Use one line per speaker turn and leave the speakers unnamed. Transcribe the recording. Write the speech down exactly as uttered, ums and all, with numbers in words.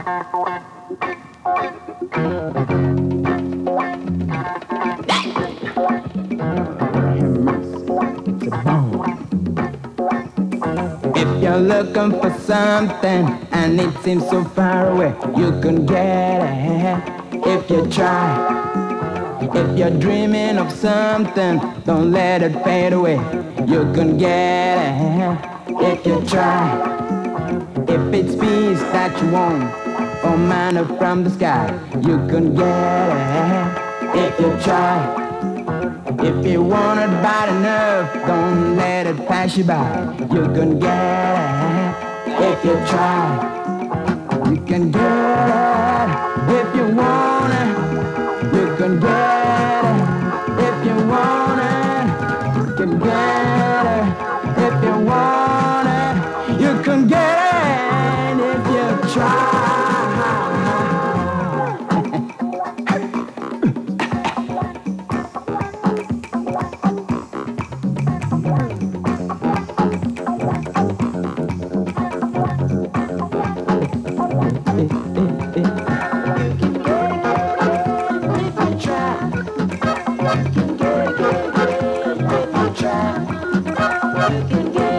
If you're looking for something and it seems so far away, you can get it if you try. If you're dreaming of something, don't let it fade away. You can get it if you try. If it's peace that you want, or manna from the sky, you can get it if you try. If you want it bad enough, don't let it pass you by. You can get it if you try. You can get it if you want it. You can get it if you want it. You can get it if you want it. You can get it if you try.
You can get